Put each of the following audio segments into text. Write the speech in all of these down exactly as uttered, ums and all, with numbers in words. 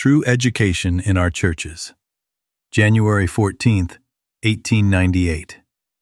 True Education in Our Churches. January fourteenth, eighteen ninety-eight.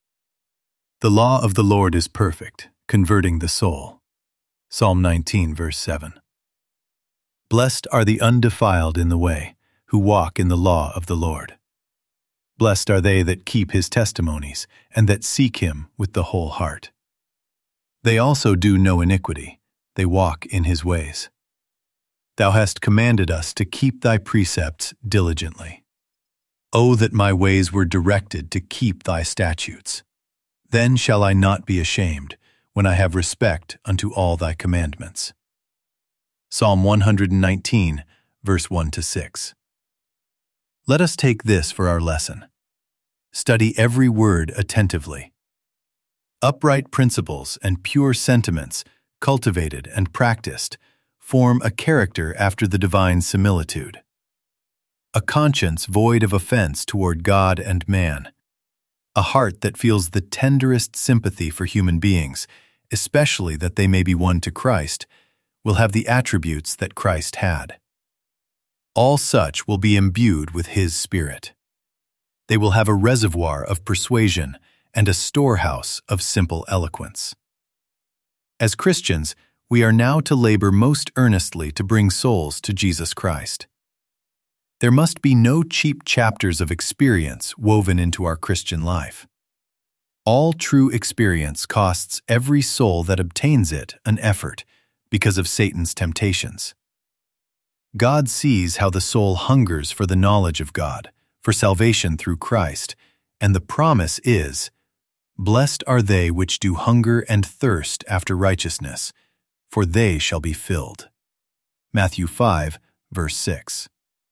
The law of the Lord is perfect, converting the soul. Psalm nineteen, verse seven. Blessed are the undefiled in the way, who walk in the law of the Lord. Blessed are they that keep his testimonies, and that seek him with the whole heart. They also do no iniquity, they walk in his ways. Thou hast commanded us to keep thy precepts diligently. O that my ways were directed to keep thy statutes! Then shall I not be ashamed, when I have respect unto all thy commandments. Psalm one hundred nineteen, verse one to six. Let us take this for our lesson. Study every word attentively. Upright principles and pure sentiments, cultivated and practiced, form a character after the divine similitude. A conscience void of offense toward God and man. A heart that feels the tenderest sympathy for human beings, especially that they may be won to Christ, will have the attributes that Christ had. All such will be imbued with his Spirit. They will have a reservoir of persuasion and a storehouse of simple eloquence. As Christians, we are now to labor most earnestly to bring souls to Jesus Christ. There must be no cheap chapters of experience woven into our Christian life. All true experience costs every soul that obtains it an effort because of Satan's temptations. God sees how the soul hungers for the knowledge of God, for salvation through Christ, and the promise is, "Blessed are they which do hunger and thirst after righteousness, for they shall be filled." Matthew five, verse six.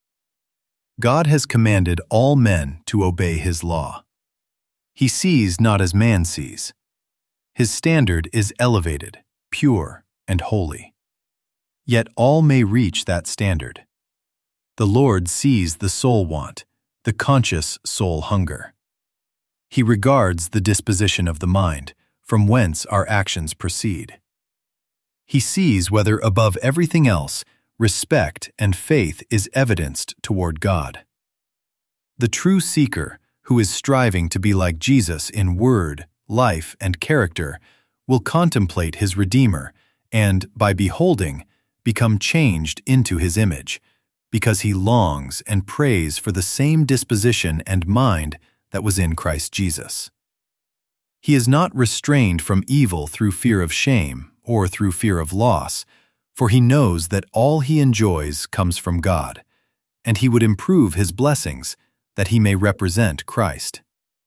God has commanded all men to obey his law. He sees not as man sees. His standard is elevated, pure, and holy. Yet all may reach that standard. The Lord sees the soul want, the conscious soul hunger. He regards the disposition of the mind, from whence our actions proceed. He sees whether above everything else, respect and faith is evidenced toward God. The true seeker, who is striving to be like Jesus in word, life, and character, will contemplate his Redeemer and, by beholding, become changed into his image, because he longs and prays for the same disposition and mind that was in Christ Jesus. He is not restrained from evil through fear of shame or through fear of loss, for he knows that all he enjoys comes from God, and he would improve his blessings that he may represent Christ.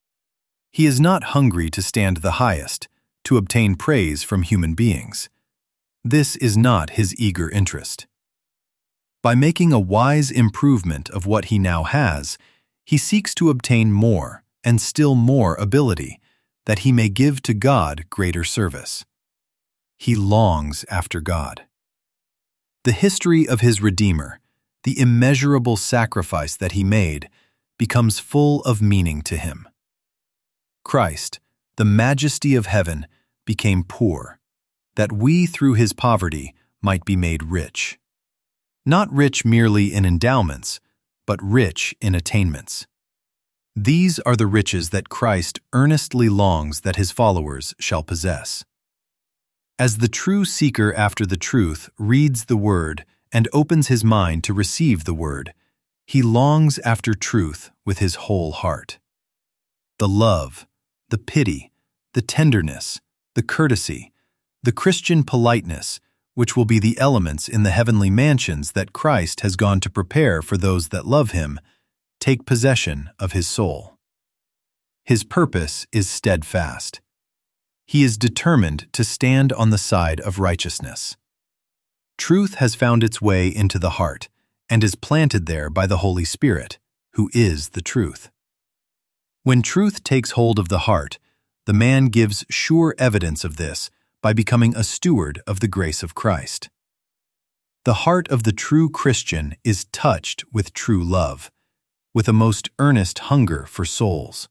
He is not hungry to stand the highest, to obtain praise from human beings. This is not his eager interest. By making a wise improvement of what he now has, he seeks to obtain more and still more ability, that he may give to God greater service. He longs after God. The history of his Redeemer, the immeasurable sacrifice that he made, becomes full of meaning to him. Christ, the majesty of heaven, became poor, that we through his poverty might be made rich. Not rich merely in endowments, but rich in attainments. These are the riches that Christ earnestly longs that his followers shall possess. As the true seeker after the truth reads the Word and opens his mind to receive the Word, he longs after truth with his whole heart. The love, the pity, the tenderness, the courtesy, the Christian politeness, which will be the elements in the heavenly mansions that Christ has gone to prepare for those that love him, take possession of his soul. His purpose is steadfast. He is determined to stand on the side of righteousness. Truth has found its way into the heart and is planted there by the Holy Spirit, who is the truth. When truth takes hold of the heart, the man gives sure evidence of this by becoming a steward of the grace of Christ. The heart of the true Christian is touched with true love, with a most earnest hunger for souls.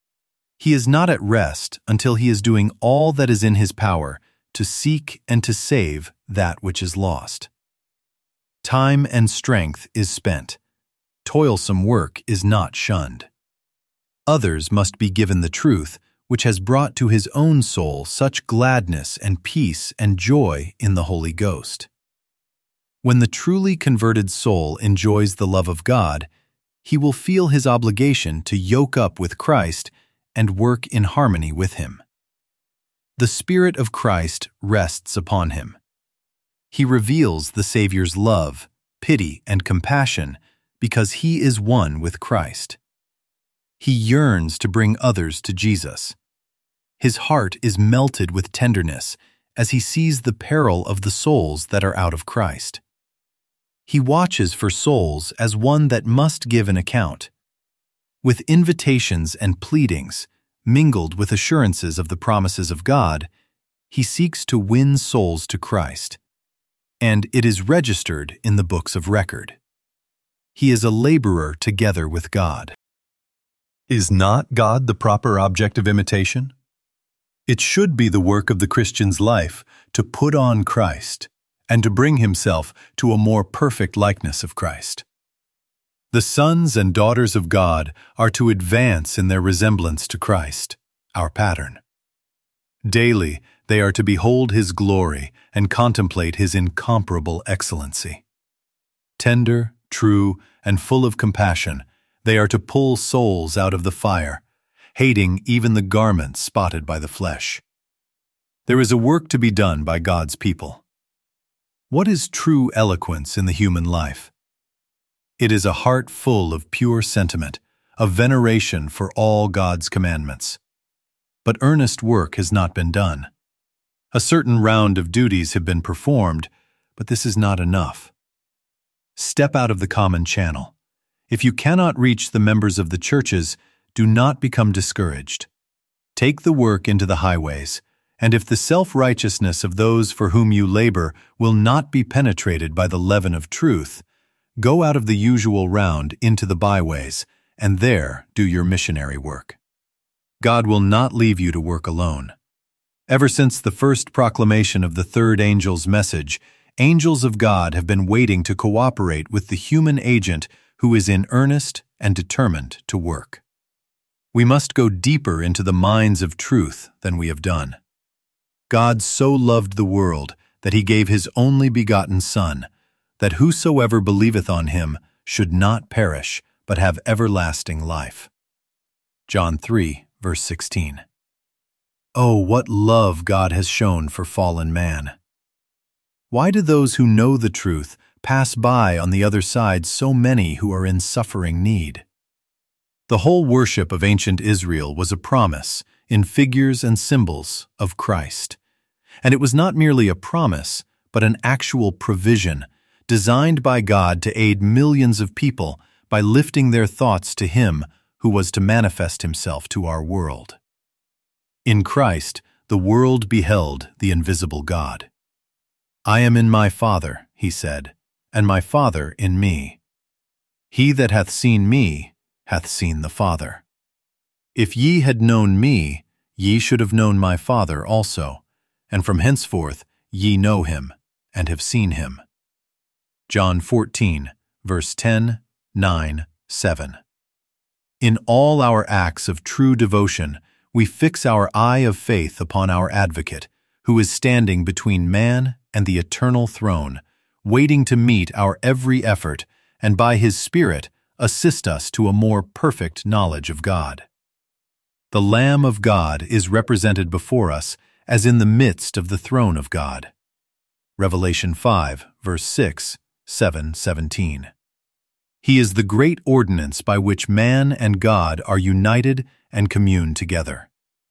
He is not at rest until he is doing all that is in his power to seek and to save that which is lost. Time and strength is spent. Toilsome work is not shunned. Others must be given the truth, which has brought to his own soul such gladness and peace and joy in the Holy Ghost. When the truly converted soul enjoys the love of God, he will feel his obligation to yoke up with Christ and work in harmony with him. The Spirit of Christ rests upon him. He reveals the Savior's love, pity, and compassion because he is one with Christ. He yearns to bring others to Jesus. His heart is melted with tenderness as he sees the peril of the souls that are out of Christ. He watches for souls as one that must give an account. With invitations and pleadings, mingled with assurances of the promises of God, he seeks to win souls to Christ, and it is registered in the books of record. He is a laborer together with God. Is not God the proper object of imitation? It should be the work of the Christian's life to put on Christ and to bring himself to a more perfect likeness of Christ. The sons and daughters of God are to advance in their resemblance to Christ, our pattern. Daily, they are to behold his glory and contemplate his incomparable excellency. Tender, true, and full of compassion, they are to pull souls out of the fire, hating even the garments spotted by the flesh. There is a work to be done by God's people. What is true eloquence in the human life? It is a heart full of pure sentiment, of veneration for all God's commandments. But earnest work has not been done. A certain round of duties have been performed, but this is not enough. Step out of the common channel. If you cannot reach the members of the churches, do not become discouraged. Take the work into the highways, and if the self-righteousness of those for whom you labor will not be penetrated by the leaven of truth, go out of the usual round into the byways, and there do your missionary work. God will not leave you to work alone. Ever since the first proclamation of the third angel's message, angels of God have been waiting to cooperate with the human agent who is in earnest and determined to work. We must go deeper into the mines of truth than we have done. God so loved the world that he gave his only begotten Son, that whosoever believeth on him should not perish, but have everlasting life. John three, verse sixteen. Oh, what love God has shown for fallen man! Why do those who know the truth pass by on the other side so many who are in suffering need? The whole worship of ancient Israel was a promise, in figures and symbols, of Christ. And it was not merely a promise, but an actual provision, designed by God to aid millions of people by lifting their thoughts to him who was to manifest himself to our world. In Christ, the world beheld the invisible God. I am in my Father, he said, and my Father in me. He that hath seen me hath seen the Father. If ye had known me, ye should have known my Father also, and from henceforth ye know him, and have seen him. John fourteen, verse ten, nine, seven. In all our acts of true devotion, we fix our eye of faith upon our Advocate, who is standing between man and the eternal throne, waiting to meet our every effort, and by his Spirit assist us to a more perfect knowledge of God. The Lamb of God is represented before us as in the midst of the throne of God. Revelation five, verse six, seven, seventeen. He is the great ordinance by which man and God are united and commune together.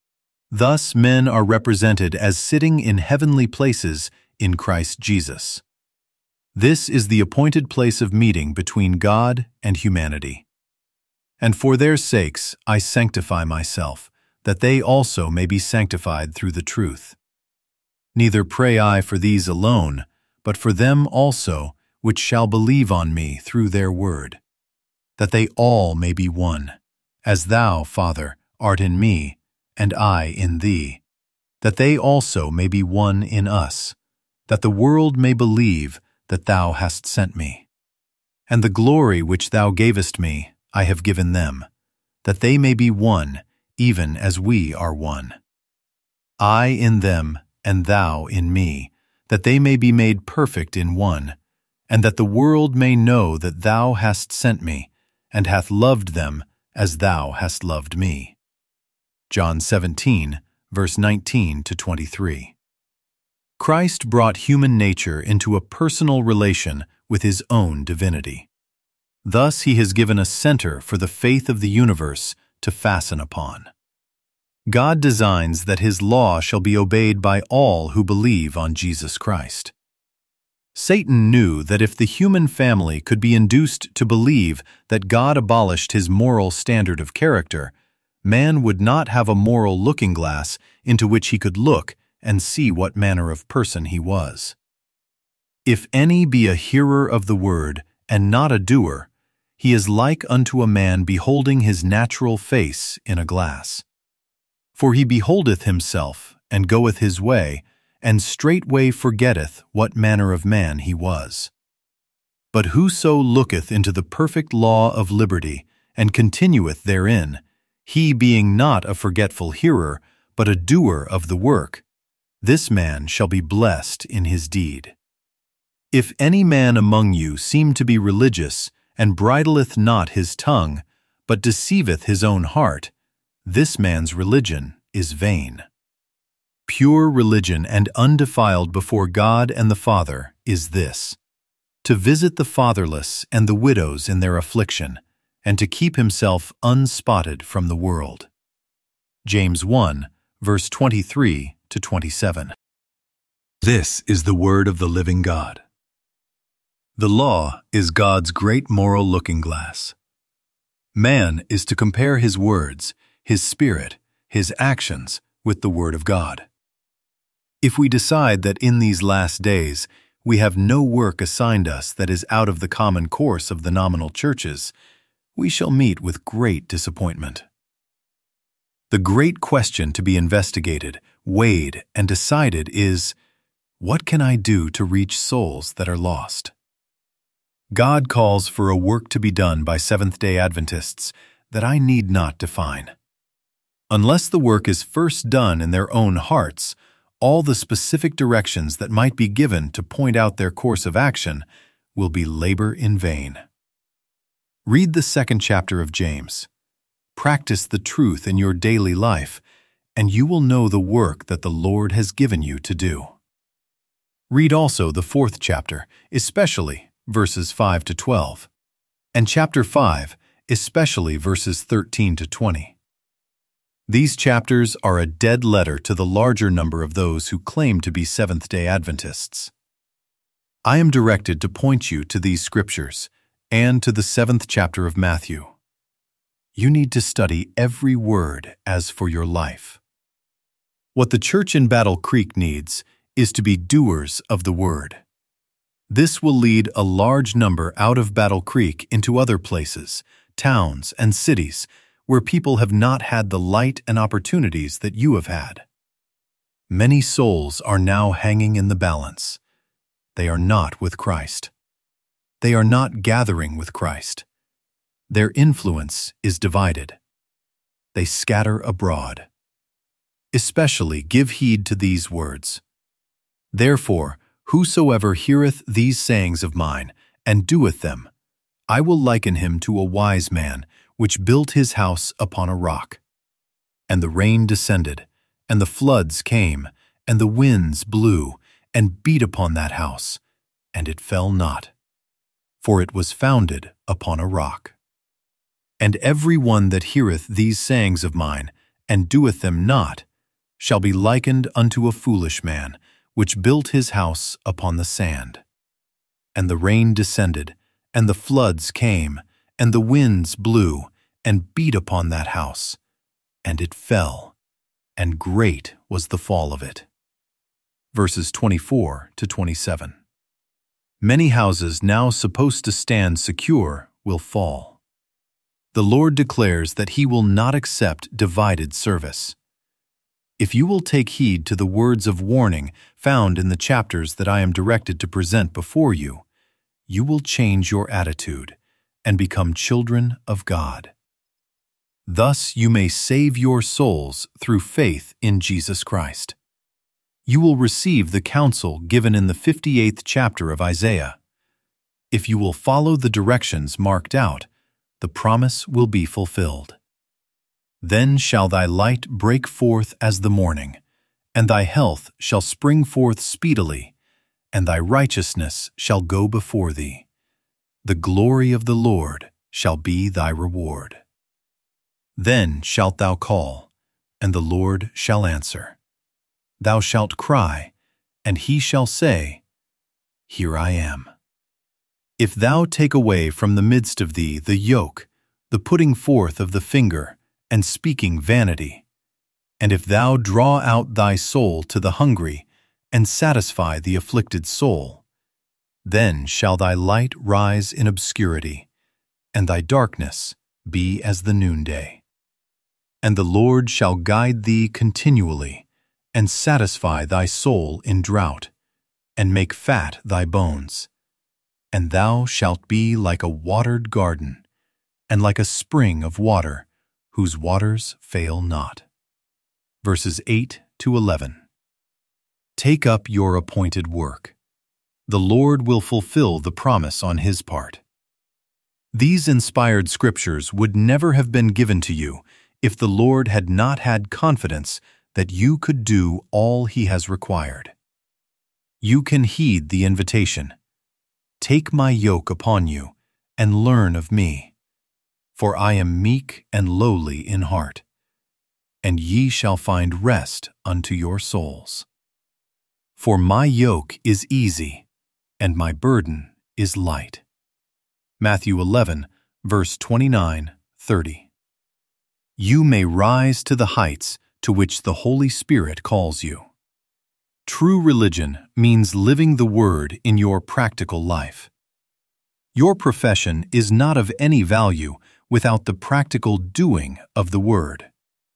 Thus men are represented as sitting in heavenly places in Christ Jesus. This is the appointed place of meeting between God and humanity. And for their sakes I sanctify myself, that they also may be sanctified through the truth. Neither pray I for these alone, but for them also which shall believe on me through their word, that they all may be one, as thou, Father, art in me, and I in thee, that they also may be one in us, that the world may believe that thou hast sent me. And the glory which thou gavest me I have given them, that they may be one, even as we are one. I in them, and thou in me, that they may be made perfect in one, and that the world may know that thou hast sent me, and hath loved them as thou hast loved me. John seventeen, verse nineteen to twenty-three. Christ brought human nature into a personal relation with his own divinity. Thus he has given a center for the faith of the universe to fasten upon. God designs that his law shall be obeyed by all who believe on Jesus Christ. Satan knew that if the human family could be induced to believe that God abolished his moral standard of character, man would not have a moral looking-glass into which he could look and see what manner of person he was. If any be a hearer of the word, and not a doer, he is like unto a man beholding his natural face in a glass. For he beholdeth himself, and goeth his way, and straightway forgetteth what manner of man he was. But whoso looketh into the perfect law of liberty, and continueth therein, he being not a forgetful hearer, but a doer of the work, this man shall be blessed in his deed. If any man among you seem to be religious, and bridleth not his tongue, but deceiveth his own heart, this man's religion is vain. Pure religion and undefiled before God and the Father is this: to visit the fatherless and the widows in their affliction, and to keep himself unspotted from the world. James one, verse twenty-three to twenty-seven. This is the word of the living God. The law is God's great moral looking-glass. Man is to compare his words, his spirit, his actions with the word of God. If we decide that in these last days we have no work assigned us that is out of the common course of the nominal churches, we shall meet with great disappointment. The great question to be investigated, weighed, and decided is, what can I do to reach souls that are lost? God calls for a work to be done by Seventh-day Adventists that I need not define. Unless the work is first done in their own hearts, all the specific directions that might be given to point out their course of action will be labor in vain. Read the second chapter of James. Practice the truth in your daily life, and you will know the work that the Lord has given you to do. Read also the fourth chapter, especially verses five to twelve, and chapter five, especially verses thirteen to twenty. These chapters are a dead letter to the larger number of those who claim to be Seventh-day Adventists. I am directed to point you to these scriptures and to the seventh chapter of Matthew. You need to study every word as for your life. What the church in Battle Creek needs is to be doers of the word. This will lead a large number out of Battle Creek into other places, towns, and cities where people have not had the light and opportunities that you have had. Many souls are now hanging in the balance. They are not with Christ. They are not gathering with Christ. Their influence is divided. They scatter abroad. Especially give heed to these words. Therefore, whosoever heareth these sayings of mine, and doeth them, I will liken him to a wise man, which built his house upon a rock. And the rain descended, and the floods came, and the winds blew, and beat upon that house, and it fell not, for it was founded upon a rock. And every one that heareth these sayings of mine, and doeth them not, shall be likened unto a foolish man, which built his house upon the sand. And the rain descended, and the floods came, and the winds blew, and beat upon that house, and it fell, and great was the fall of it. Verses twenty-four to twenty-seven. Many houses now supposed to stand secure will fall. The Lord declares that He will not accept divided service. If you will take heed to the words of warning found in the chapters that I am directed to present before you, you will change your attitude and become children of God. Thus you may save your souls through faith in Jesus Christ. You will receive the counsel given in the fifty-eighth chapter of Isaiah. If you will follow the directions marked out, the promise will be fulfilled. Then shall thy light break forth as the morning, and thy health shall spring forth speedily, and thy righteousness shall go before thee. The glory of the Lord shall be thy reward. Then shalt thou call, and the Lord shall answer. Thou shalt cry, and he shall say, Here I am. If thou take away from the midst of thee the yoke, the putting forth of the finger, and speaking vanity, and if thou draw out thy soul to the hungry, and satisfy the afflicted soul, then shall thy light rise in obscurity, and thy darkness be as the noonday. And the Lord shall guide thee continually, and satisfy thy soul in drought, and make fat thy bones. And thou shalt be like a watered garden, and like a spring of water, whose waters fail not. Verses eight to eleven. Take up your appointed work. The Lord will fulfill the promise on his part. These inspired scriptures would never have been given to you if the Lord had not had confidence that you could do all he has required. You can heed the invitation. Take my yoke upon you, and learn of me. For I am meek and lowly in heart, and ye shall find rest unto your souls. For my yoke is easy, and my burden is light. Matthew eleven, verse twenty-nine, thirty. You may rise to the heights to which the Holy Spirit calls you. True religion means living the Word in your practical life. Your profession is not of any value without the practical doing of the Word.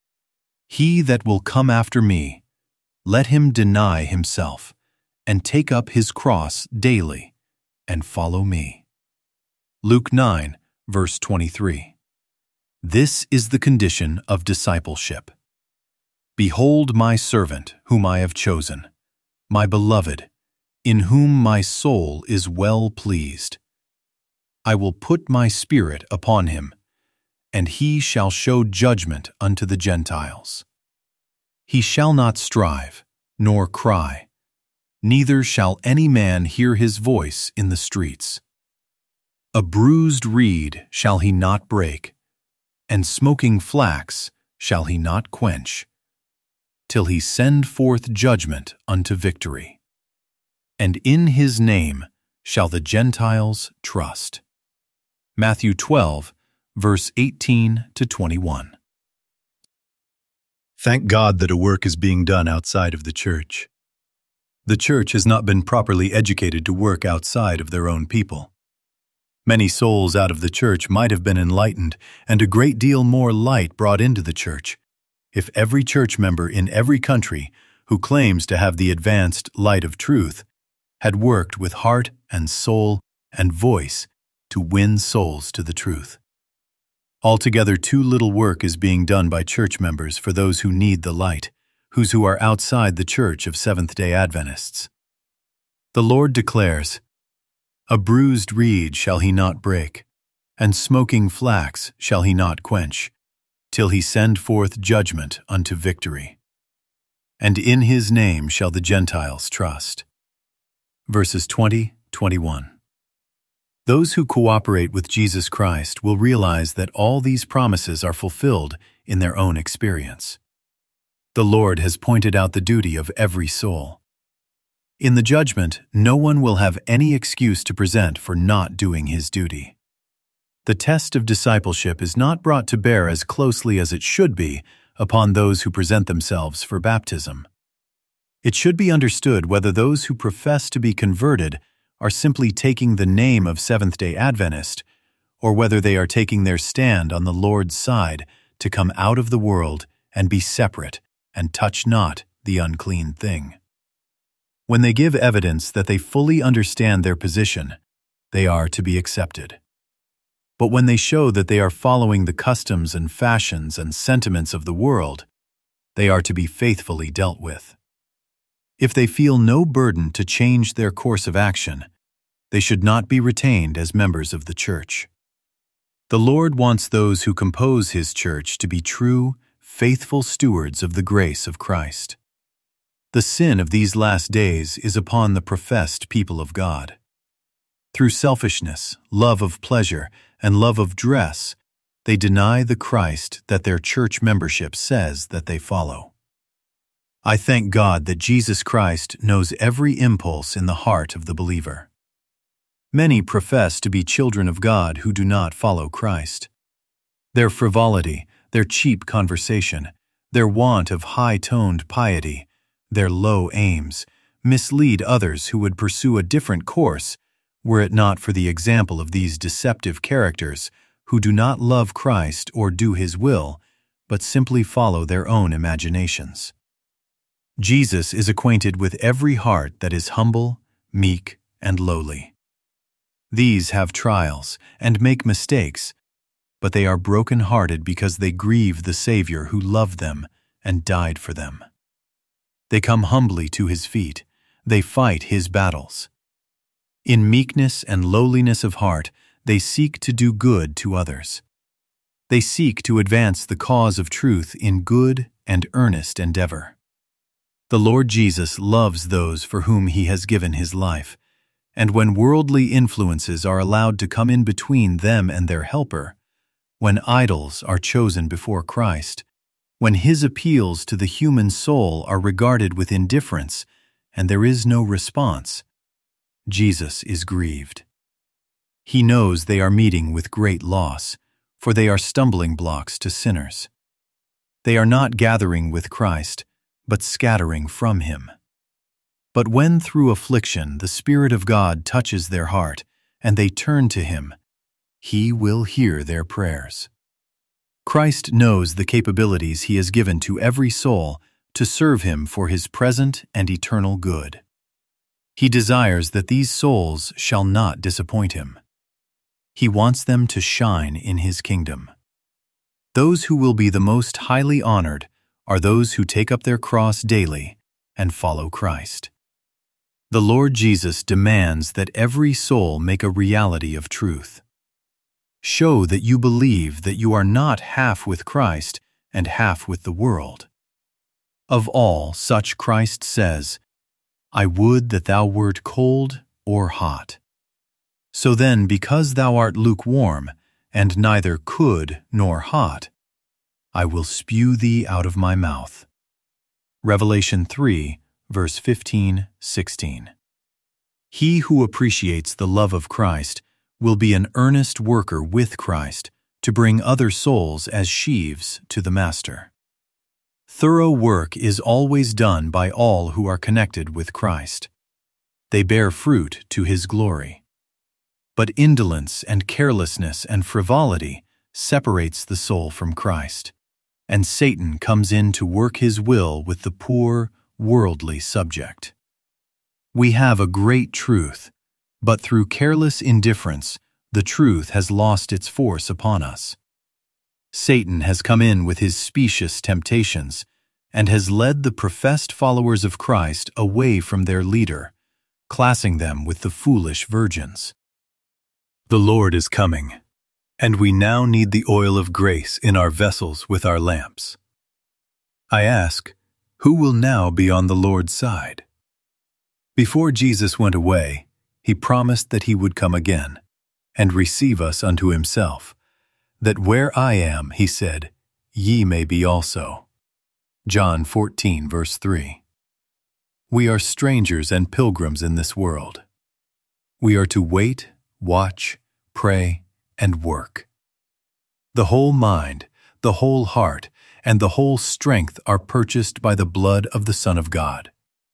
He that will come after me, let him deny himself, and take up his cross daily, and follow me. Luke nine, verse twenty-three. This is the condition of discipleship. Behold my servant, whom I have chosen, my beloved, in whom my soul is well pleased. I will put my spirit upon him, and he shall show judgment unto the Gentiles. He shall not strive, nor cry, neither shall any man hear his voice in the streets. A bruised reed shall he not break, and smoking flax shall he not quench, till he send forth judgment unto victory. And in his name shall the Gentiles trust. Matthew twelve, verse eighteen to twenty-one. Thank God that a work is being done outside of the church. The church has not been properly educated to work outside of their own people. Many souls out of the church might have been enlightened and a great deal more light brought into the church if every church member in every country who claims to have the advanced light of truth had worked with heart and soul and voice to win souls to the truth. Altogether, too little work is being done by church members for those who need the light, whose who are outside the church of Seventh-day Adventists. The Lord declares, A bruised reed shall he not break, and smoking flax shall he not quench, till he send forth judgment unto victory. And in his name shall the Gentiles trust. Verses twenty to twenty-one. Those who cooperate with Jesus Christ will realize that all these promises are fulfilled in their own experience. The Lord has pointed out the duty of every soul. In the judgment, no one will have any excuse to present for not doing his duty. The test of discipleship is not brought to bear as closely as it should be upon those who present themselves for baptism. It should be understood whether those who profess to be converted are simply taking the name of Seventh-day Adventist, or whether they are taking their stand on the Lord's side to come out of the world and be separate and touch not the unclean thing. When they give evidence that they fully understand their position, they are to be accepted. But when they show that they are following the customs and fashions and sentiments of the world, they are to be faithfully dealt with. If they feel no burden to change their course of action, they should not be retained as members of the church. The Lord wants those who compose His church to be true, faithful stewards of the grace of Christ. The sin of these last days is upon the professed people of God. Through selfishness, love of pleasure, and love of dress, they deny the Christ that their church membership says that they follow. I thank God that Jesus Christ knows every impulse in the heart of the believer. Many profess to be children of God who do not follow Christ. Their frivolity, their cheap conversation, their want of high-toned piety, their low aims, mislead others who would pursue a different course were it not for the example of these deceptive characters who do not love Christ or do His will, but simply follow their own imaginations. Jesus is acquainted with every heart that is humble, meek, and lowly. These have trials and make mistakes, but they are broken-hearted because they grieve the Savior who loved them and died for them. They come humbly to His feet. They fight His battles. In meekness and lowliness of heart, they seek to do good to others. They seek to advance the cause of truth in good and earnest endeavor. The Lord Jesus loves those for whom He has given His life, and when worldly influences are allowed to come in between them and their helper, when idols are chosen before Christ, when His appeals to the human soul are regarded with indifference and there is no response, Jesus is grieved. He knows they are meeting with great loss, for they are stumbling blocks to sinners. They are not gathering with Christ, but scattering from Him. But when through affliction the Spirit of God touches their heart and they turn to Him, He will hear their prayers. Christ knows the capabilities He has given to every soul to serve Him for His present and eternal good. He desires that these souls shall not disappoint Him. He wants them to shine in His kingdom. Those who will be the most highly honored are those who take up their cross daily and follow Christ. The Lord Jesus demands that every soul make a reality of truth. Show that you believe that you are not half with Christ and half with the world. Of all such Christ says, I would that thou wert cold or hot. So then, because thou art lukewarm, and neither could nor hot, I will spew thee out of my mouth. Revelation three, verse fifteen, sixteen. He who appreciates the love of Christ will be an earnest worker with Christ to bring other souls as sheaves to the Master. Thorough work is always done by all who are connected with Christ. They bear fruit to His glory. But indolence and carelessness and frivolity separates the soul from Christ, and Satan comes in to work his will with the poor, worldly subject. We have a great truth, but through careless indifference, the truth has lost its force upon us. Satan has come in with his specious temptations and has led the professed followers of Christ away from their leader, classing them with the foolish virgins. The Lord is coming, and we now need the oil of grace in our vessels with our lamps. I ask, who will now be on the Lord's side? Before Jesus went away, He promised that He would come again and receive us unto Himself, that where I am, He said, ye may be also. John fourteen, verse three. We are strangers and pilgrims in this world. We are to wait, watch, pray, and work. The whole mind, the whole heart, and the whole strength are purchased by the blood of the Son of God.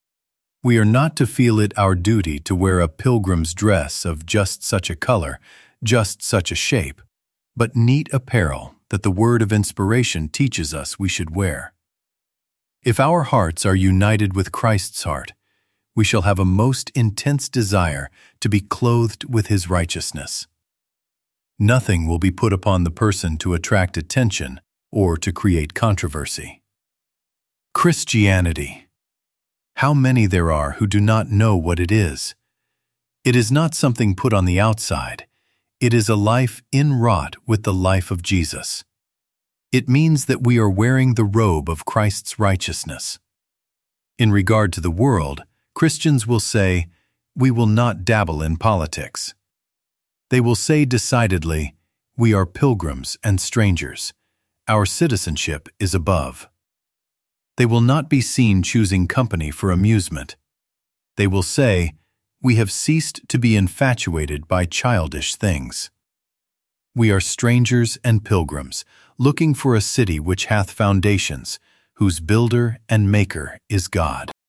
We are not to feel it our duty to wear a pilgrim's dress of just such a color, just such a shape, but neat apparel that the word of inspiration teaches us we should wear. If our hearts are united with Christ's heart, we shall have a most intense desire to be clothed with his righteousness. Nothing will be put upon the person to attract attention or to create controversy. Christianity. How many there are who do not know what it is. It is not something put on the outside. It is a life inwrought with the life of Jesus. It means that we are wearing the robe of Christ's righteousness. In regard to the world, Christians will say, "We will not dabble in politics." They will say decidedly, "We are pilgrims and strangers. Our citizenship is above." They will not be seen choosing company for amusement. They will say, "We have ceased to be infatuated by childish things. We are strangers and pilgrims, looking for a city which hath foundations, whose builder and maker is God."